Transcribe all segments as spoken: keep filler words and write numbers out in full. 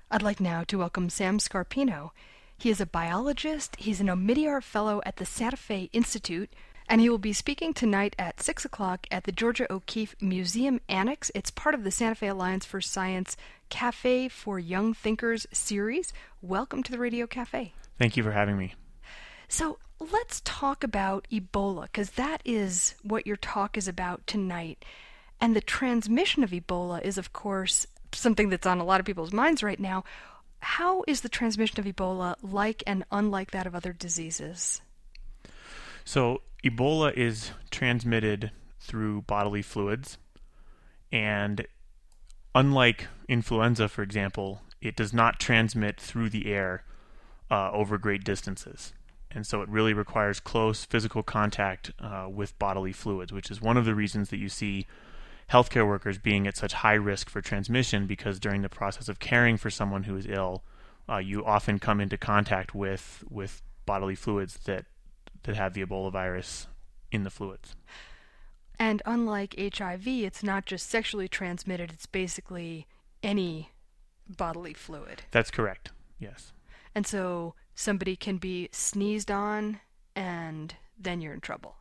I'd like now to welcome Sam Scarpino. He is a biologist, he's an Omidyar Fellow at the Santa Fe Institute, and he will be speaking tonight at six o'clock at the Georgia O'Keeffe Museum Annex. It's part of the Santa Fe Alliance for Science Cafe for Young Thinkers series. Welcome to the Radio Cafe. Thank you for having me. So let's talk about Ebola, because that is what your talk is about tonight. And the transmission of Ebola is, of course, something that's on a lot of people's minds right now. How is the transmission of Ebola like and unlike that of other diseases? So Ebola is transmitted through bodily fluids, and unlike influenza, for example, it does not transmit through the air uh, over great distances. And so it really requires close physical contact uh, with bodily fluids, which is one of the reasons that you see healthcare workers being at such high risk for transmission, because during the process of caring for someone who is ill, uh, you often come into contact with with bodily fluids that that have the Ebola virus in the fluids. And unlike H I V, it's not just sexually transmitted, it's basically any bodily fluid. That's correct, yes. And so somebody can be sneezed on, and then you're in trouble.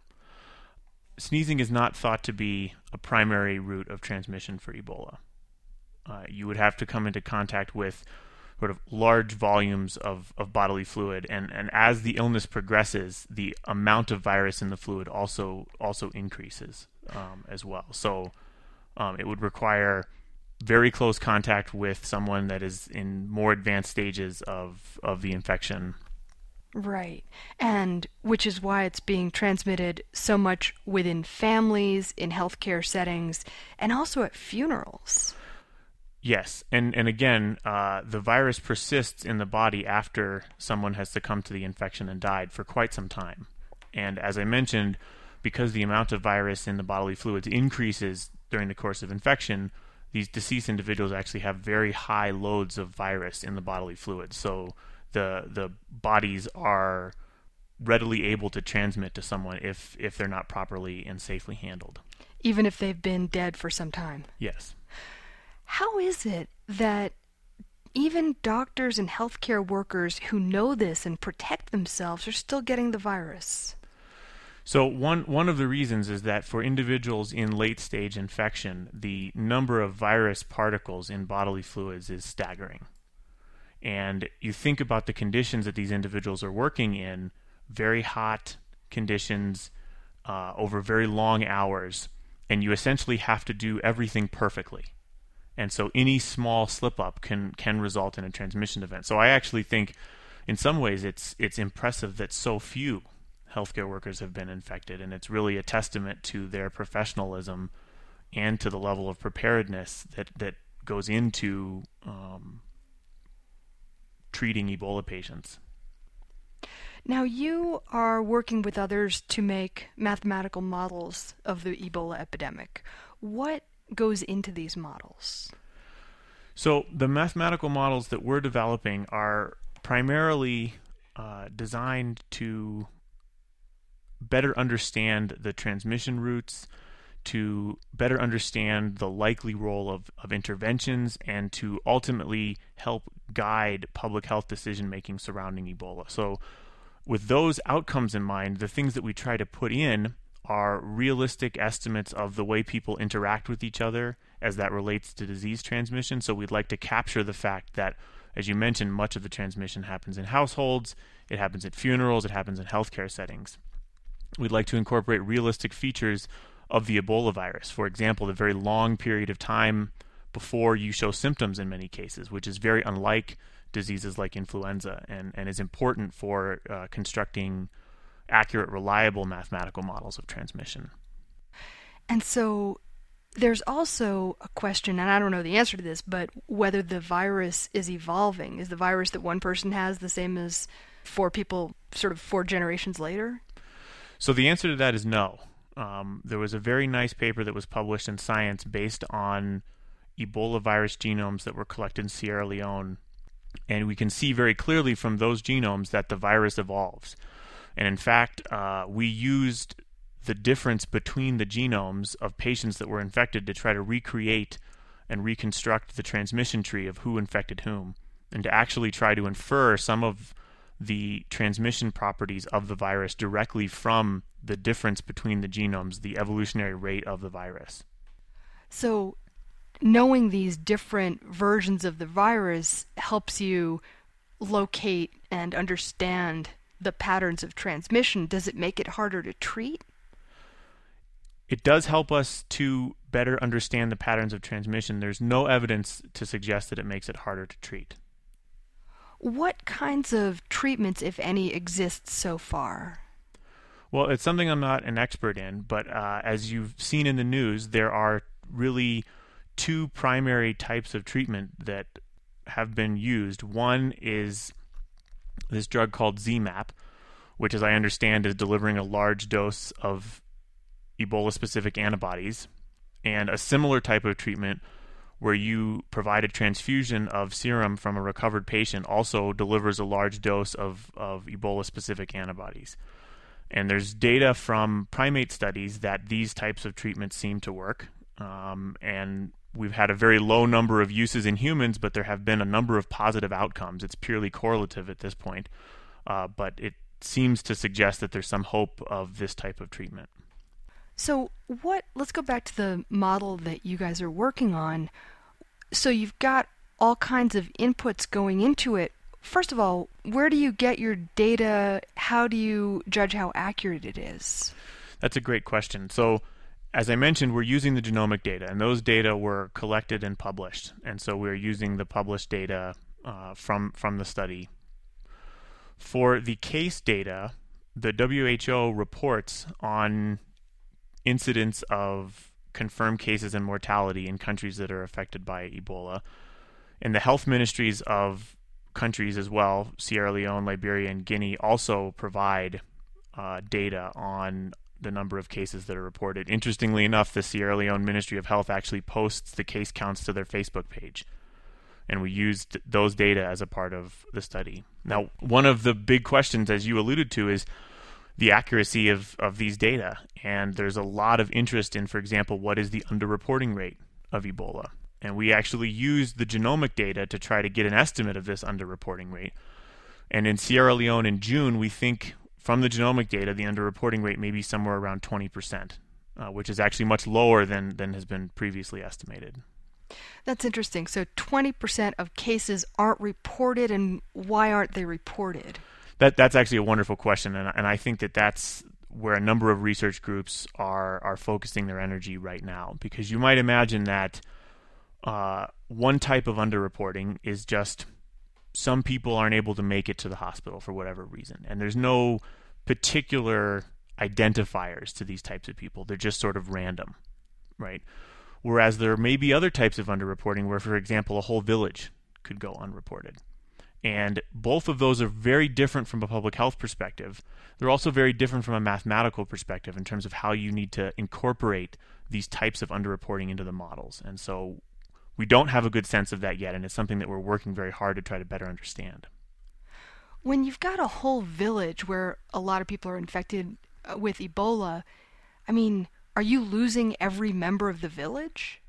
Sneezing is not thought to be a primary route of transmission for Ebola. Uh, you would have to come into contact with sort of large volumes of, of bodily fluid, and, and as the illness progresses, the amount of virus in the fluid also also increases um, as well. So um, it would require very close contact with someone that is in more advanced stages of, of the infection. Right. And which is why it's being transmitted so much within families, in healthcare settings, and also at funerals. Yes. And, and again, uh, the virus persists in the body after someone has succumbed to the infection and died for quite some time. And as I mentioned, because the amount of virus in the bodily fluids increases during the course of infection, these deceased individuals actually have very high loads of virus in the bodily fluids. So the the bodies are readily able to transmit to someone if, if they're not properly and safely handled. Even if they've been dead for some time? Yes. How is it that even doctors and healthcare workers who know this and protect themselves are still getting the virus? So one one of the reasons is that for individuals in late-stage infection, the number of virus particles in bodily fluids is staggering. And you think about the conditions that these individuals are working in, very hot conditions uh, over very long hours, and you essentially have to do everything perfectly. And so any small slip-up can can result in a transmission event. So I actually think in some ways it's it's impressive that so few healthcare workers have been infected, and it's really a testament to their professionalism and to the level of preparedness that, that goes into um, treating Ebola patients. Now, you are working with others to make mathematical models of the Ebola epidemic. What goes into these models? So the mathematical models that we're developing are primarily uh, designed to better understand the transmission routes, to better understand the likely role of, of interventions, and to ultimately help guide public health decision-making surrounding Ebola. So with those outcomes in mind, the things that we try to put in are realistic estimates of the way people interact with each other as that relates to disease transmission. So we'd like to capture the fact that, as you mentioned, much of the transmission happens in households, it happens at funerals, it happens in healthcare settings. We'd like to incorporate realistic features of the Ebola virus. For example, the very long period of time before you show symptoms in many cases, which is very unlike diseases like influenza, and, and is important for uh, constructing accurate, reliable mathematical models of transmission. And so there's also a question, and I don't know the answer to this, but whether the virus is evolving. Is the virus that one person has the same as four people sort of four generations later? So the answer to that is no. Um, there was a very nice paper that was published in Science based on Ebola virus genomes that were collected in Sierra Leone, and we can see very clearly from those genomes that the virus evolves. And in fact, uh, we used the difference between the genomes of patients that were infected to try to recreate and reconstruct the transmission tree of who infected whom. and to actually try to infer some of the transmission properties of the virus directly from the difference between the genomes, the evolutionary rate of the virus. So knowing these different versions of the virus helps you locate and understand the patterns of transmission. Does it make it harder to treat? It does help us to better understand the patterns of transmission. There's no evidence to suggest that it makes it harder to treat. What kinds of treatments, if any, exist so far? Well, it's something I'm not an expert in, but uh, as you've seen in the news, there are really two primary types of treatment that have been used. One is this drug called Z MAP, which, as I understand, is delivering a large dose of Ebola-specific antibodies, and a similar type of treatment where you provide a transfusion of serum from a recovered patient also delivers a large dose of, of Ebola-specific antibodies. And there's data from primate studies that these types of treatments seem to work, um, and we've had a very low number of uses in humans, but there have been a number of positive outcomes. It's purely correlative at this point, uh, but it seems to suggest that there's some hope of this type of treatment. So what, let's go back to the model that you guys are working on. So you've got all kinds of inputs going into it. First of all, where do you get your data? How do you judge how accurate it is? That's a great question. So as I mentioned, we're using the genomic data, and those data were collected and published. And so we're using the published data uh, from, from the study. For the case data, the W H O reports on incidents of confirmed cases and mortality in countries that are affected by Ebola. And the health ministries of countries as well, Sierra Leone, Liberia, and Guinea, also provide uh, data on the number of cases that are reported. Interestingly enough, the Sierra Leone Ministry of Health actually posts the case counts to their Facebook page. And we used those data as a part of the study. Now, one of the big questions, as you alluded to, is the accuracy of, of these data. And there's a lot of interest in, for example, what is the underreporting rate of Ebola? And we actually used the genomic data to try to get an estimate of this underreporting rate. And in Sierra Leone in June, we think from the genomic data, the underreporting rate may be somewhere around twenty percent, uh, which is actually much lower than, than has been previously estimated. That's interesting. So twenty percent of cases aren't reported, and why aren't they reported? That that's actually a wonderful question, and and I think that that's where a number of research groups are are focusing their energy right now, because you might imagine that uh, one type of underreporting is just some people aren't able to make it to the hospital for whatever reason, and there's no particular identifiers to these types of people. They're just sort of random, right? Whereas there may be other types of underreporting where, for example, a whole village could go unreported. And both of those are very different from a public health perspective. They're also very different from a mathematical perspective in terms of how you need to incorporate these types of underreporting into the models. And so we don't have a good sense of that yet, and it's something that we're working very hard to try to better understand. When you've got a whole village where a lot of people are infected with Ebola, I mean, are you losing every member of the village?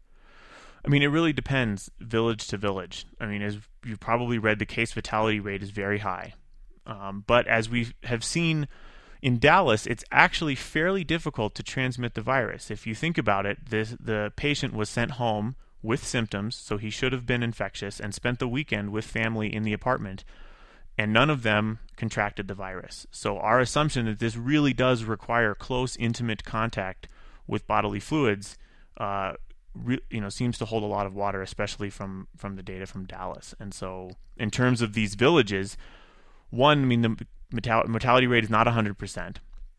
I mean, it really depends village to village. I mean, as you've probably read, the case fatality rate is very high. Um, but as we have seen in Dallas, it's actually fairly difficult to transmit the virus. If you think about it, this, the patient was sent home with symptoms, so he should have been infectious, and spent the weekend with family in the apartment, and none of them contracted the virus. So our assumption that this really does require close, intimate contact with bodily fluids uh, Re, you know, seems to hold a lot of water, especially from, from the data from Dallas. And so in terms of these villages, one, I mean, the mortality rate is not one hundred percent.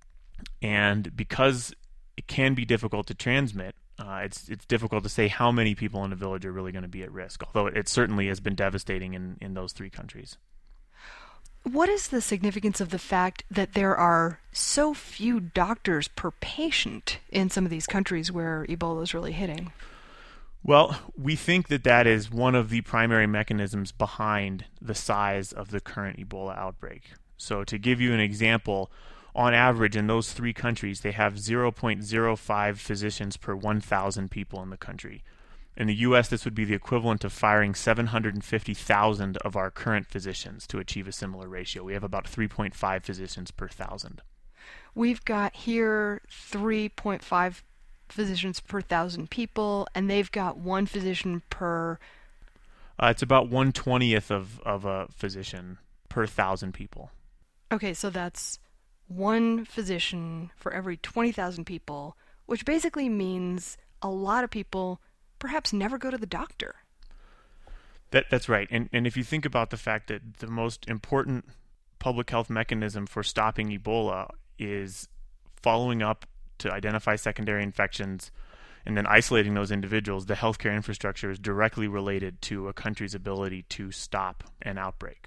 And because it can be difficult to transmit, uh, it's it's difficult to say how many people in a village are really going to be at risk, although it, it certainly has been devastating in, in those three countries. What is the significance of the fact that there are so few doctors per patient in some of these countries where Ebola is really hitting? Well, we think that that is one of the primary mechanisms behind the size of the current Ebola outbreak. So to give you an example, on average in those three countries, they have zero point zero five physicians per one thousand people in the country. In the U S, this would be the equivalent of firing seven hundred fifty thousand of our current physicians to achieve a similar ratio. We have about three point five physicians per thousand. We've got here three point five physicians per thousand people, and they've got one physician per... Uh, it's about one twentieth of, of a physician per thousand people. Okay, so that's one physician for every twenty thousand people, which basically means a lot of people perhaps never go to the doctor. That, that's right. And, and if you think about the fact that the most important public health mechanism for stopping Ebola is following up to identify secondary infections and then isolating those individuals, the healthcare infrastructure is directly related to a country's ability to stop an outbreak.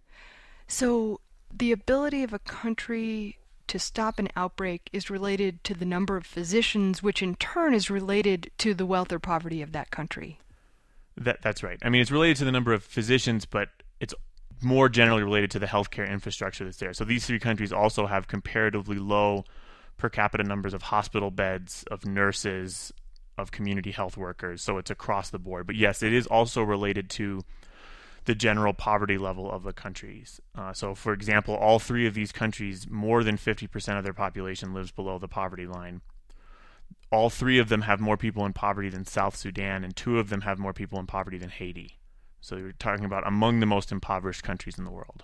So the ability of a country to stop an outbreak is related to the number of physicians, which in turn is related to the wealth or poverty of that country. That That's right. I mean, it's related to the number of physicians, but it's more generally related to the healthcare infrastructure that's there. So these three countries also have comparatively low per capita numbers of hospital beds, of nurses, of community health workers. So it's across the board. But yes, it is also related to the general poverty level of the countries. Uh, so, for example, all three of these countries, more than fifty percent of their population lives below the poverty line. All three of them have more people in poverty than South Sudan, and two of them have more people in poverty than Haiti. So you're talking about among the most impoverished countries in the world.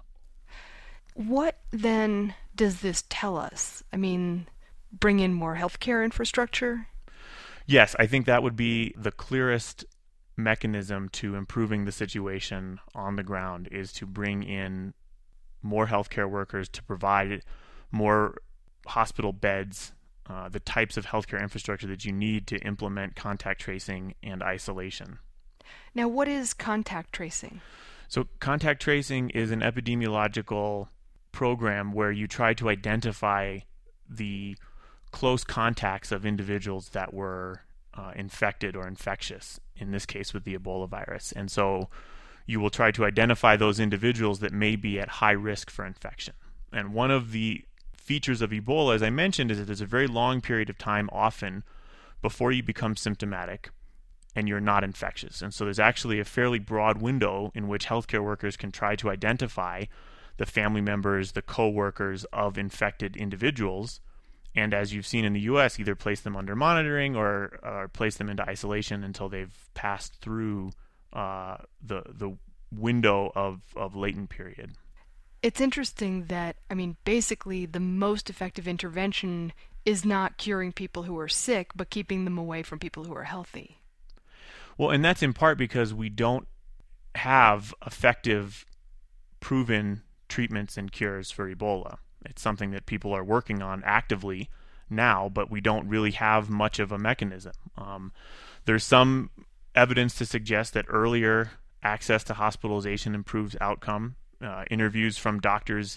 What then does this tell us? I mean, bring in more healthcare infrastructure? Yes, I think that would be the clearest mechanism to improving the situation on the ground, is to bring in more healthcare workers to provide more hospital beds, uh, the types of healthcare infrastructure that you need to implement contact tracing and isolation. Now, what is contact tracing? So contact tracing is an epidemiological program where you try to identify the close contacts of individuals that were uh, infected or infectious, in this case with the Ebola virus. And so you will try to identify those individuals that may be at high risk for infection. And one of the features of Ebola, as I mentioned, is that there's a very long period of time often before you become symptomatic and you're not infectious. And so there's actually a fairly broad window in which healthcare workers can try to identify the family members, the co-workers of infected individuals, and as you've seen in the U S, either place them under monitoring or, or place them into isolation until they've passed through uh, the the window of, of latent period. It's interesting that, I mean, basically the most effective intervention is not curing people who are sick, but keeping them away from people who are healthy. Well, and that's in part because we don't have effective, proven treatments and cures for Ebola. It's something that people are working on actively now, but we don't really have much of a mechanism. Um, there's some evidence to suggest that earlier access to hospitalization improves outcome. Uh, interviews from doctors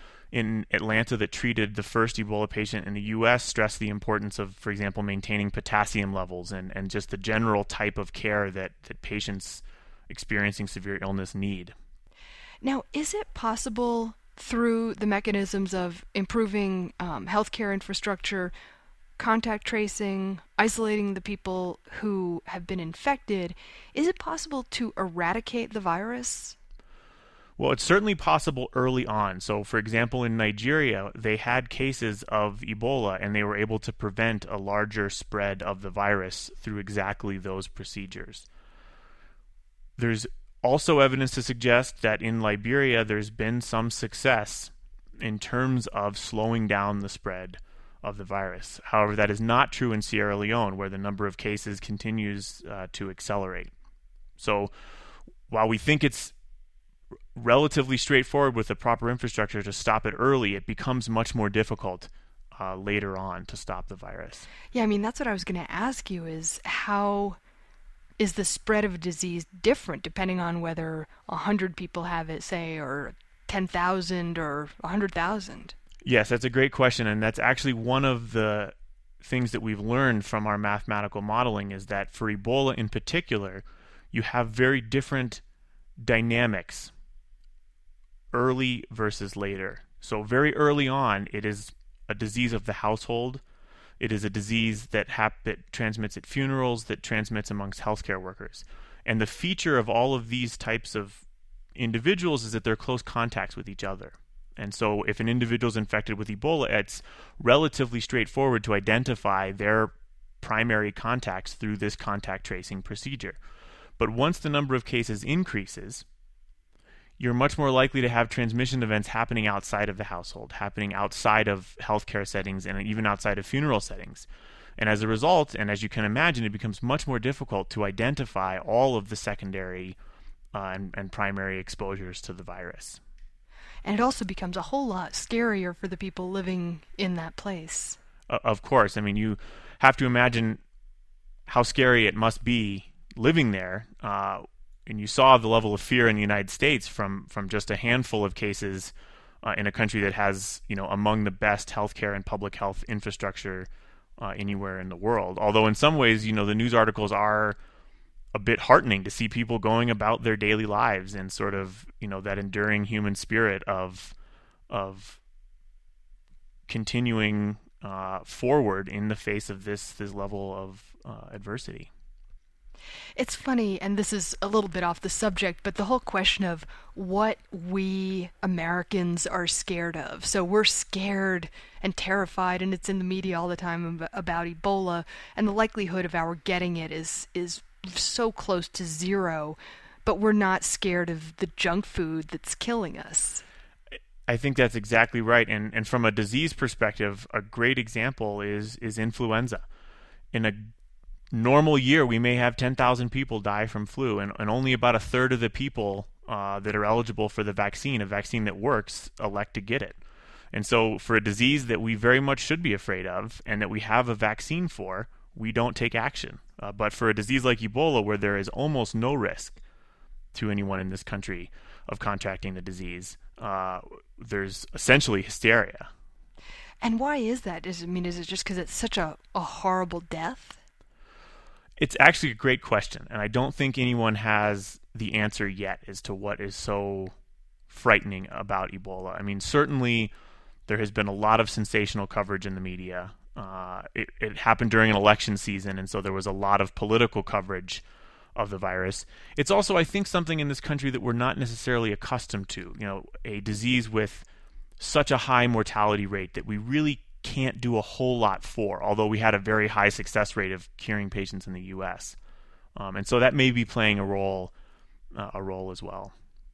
in Atlanta that treated the first Ebola patient in the U S stress the importance of, for example, maintaining potassium levels and, and just the general type of care that, that patients experiencing severe illness need. Now, is it possible through the mechanisms of improving um, healthcare infrastructure, contact tracing, isolating the people who have been infected, is it possible to eradicate the virus? Well, it's certainly possible early on. So, for example, in Nigeria, they had cases of Ebola and they were able to prevent a larger spread of the virus through exactly those procedures. There's also evidence to suggest that in Liberia, there's been some success in terms of slowing down the spread of the virus. However, that is not true in Sierra Leone, where the number of cases continues uh, to accelerate. So, while we think it's relatively straightforward with the proper infrastructure to stop it early, it becomes much more difficult uh, later on to stop the virus. Yeah, I mean, that's what I was going to ask you, is how is the spread of a disease different depending on whether one hundred people have it, say, or ten thousand or one hundred thousand? Yes, that's a great question, and that's actually one of the things that we've learned from our mathematical modeling, is that for Ebola in particular, you have very different dynamics early versus later. So very early on, it is a disease of the household. It is a disease that, hap- that transmits at funerals, that transmits amongst healthcare workers. And the feature of all of these types of individuals is that they're close contacts with each other. And so if an individual is infected with Ebola, it's relatively straightforward to identify their primary contacts through this contact tracing procedure. But once the number of cases increases, you're much more likely to have transmission events happening outside of the household, happening outside of healthcare settings, and even outside of funeral settings. And as a result, and as you can imagine, it becomes much more difficult to identify all of the secondary uh, and, and primary exposures to the virus. And it also becomes a whole lot scarier for the people living in that place. Uh, of course. I mean, you have to imagine how scary it must be living there. Uh, and you saw the level of fear in the United States from, from just a handful of cases uh, in a country that has, you know, among the best healthcare and public health infrastructure uh, anywhere in the world. Although in some ways, you know, the news articles are a bit heartening to see people going about their daily lives and sort of, you know, that enduring human spirit of of continuing uh, forward in the face of this this level of uh, adversity. It's funny, and this is a little bit off the subject, but the whole question of what we Americans are scared of. So we're scared and terrified, and it's in the media all the time about Ebola, and the likelihood of our getting it is is so close to zero, but we're not scared of the junk food that's killing us. I think that's exactly right. And and from a disease perspective, a great example is is influenza. In a normal year, we may have ten thousand people die from flu, and, and only about a third of the people uh, that are eligible for the vaccine, a vaccine that works, elect to get it. And so for a disease that we very much should be afraid of and that we have a vaccine for, we don't take action. Uh, but for a disease like Ebola, where there is almost no risk to anyone in this country of contracting the disease, uh, there's essentially hysteria. And why is that? Is I mean, is it just because it's such a, a horrible death? It's actually a great question, and I don't think anyone has the answer yet as to what is so frightening about Ebola. I mean, certainly there has been a lot of sensational coverage in the media. Uh, it, it happened during an election season, and so there was a lot of political coverage of the virus. It's also, I think, something in this country that we're not necessarily accustomed to. You know, a disease with such a high mortality rate that we really can't do a whole lot for, although we had a very high success rate of curing patients in the U S. Um, and so that may be playing a role, uh, a role as well.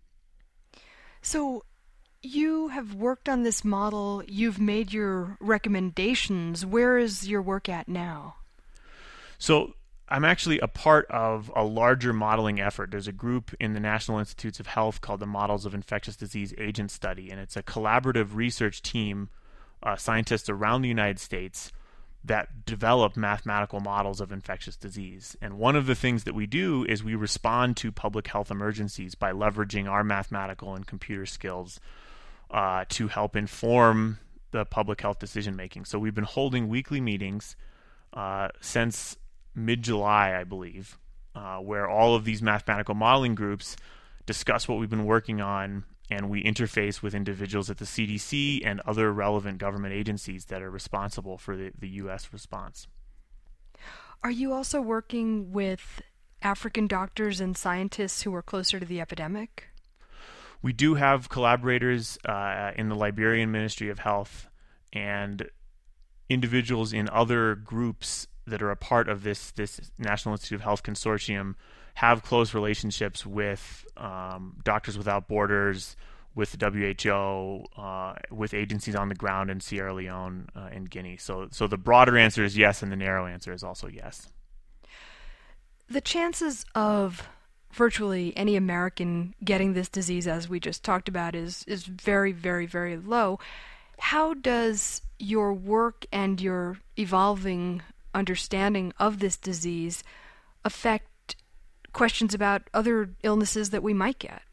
So you have worked on this model, you've made your recommendations. Where is your work at now? So I'm actually a part of a larger modeling effort. There's a group in the National Institutes of Health called the Models of Infectious Disease Agent Study, and it's a collaborative research team, uh, scientists around the United States that develop mathematical models of infectious disease. And one of the things that we do is we respond to public health emergencies by leveraging our mathematical and computer skills uh, to help inform the public health decision making. So we've been holding weekly meetings uh, since mid-July, I believe, uh, where all of these mathematical modeling groups discuss what we've been working on, and we interface with individuals at the C D C and other relevant government agencies that are responsible for the, the U S response. Are you also working with African doctors and scientists who are closer to the epidemic? We do have collaborators uh, in the Liberian Ministry of Health and individuals in other groups that are a part of this this National Institute of Health consortium have close relationships with um, Doctors Without Borders, with the W H O, uh, with agencies on the ground in Sierra Leone uh, and Guinea. So, so the broader answer is yes, and the narrow answer is also yes. The chances of virtually any American getting this disease, as we just talked about, is is very, very, very low. How does your work and your evolving understanding of this disease affect questions about other illnesses that we might get?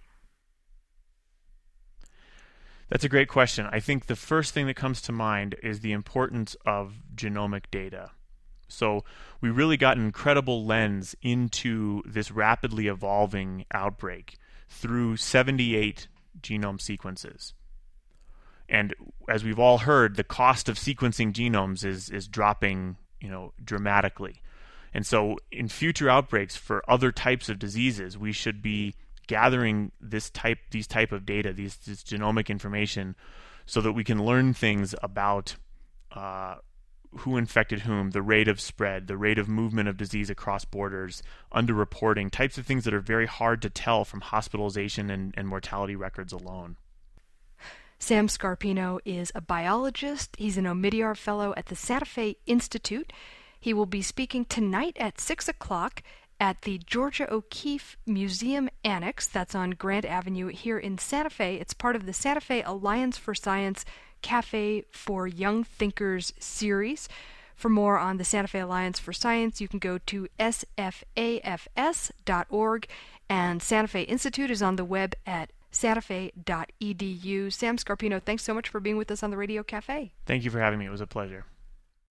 That's a great question. I think the first thing that comes to mind is the importance of genomic data. So we really got an incredible lens into this rapidly evolving outbreak through seventy-eight genome sequences. And as we've all heard, the cost of sequencing genomes is is dropping, you know, dramatically. And so in future outbreaks for other types of diseases, we should be gathering this type these type of data, these this genomic information, so that we can learn things about uh, who infected whom, the rate of spread, the rate of movement of disease across borders, underreporting, types of things that are very hard to tell from hospitalization and, and mortality records alone. Sam Scarpino is a biologist. He's an Omidyar Fellow at the Santa Fe Institute. He will be speaking tonight at six o'clock at the Georgia O'Keeffe Museum Annex. That's on Grant Avenue here in Santa Fe. It's part of the Santa Fe Alliance for Science Cafe for Young Thinkers series. For more on the Santa Fe Alliance for Science, you can go to s f a f s dot org, and Santa Fe Institute is on the web at santa fe dot e d u. Sam Scarpino, thanks so much for being with us on the Radio Cafe. Thank you for having me. It was a pleasure.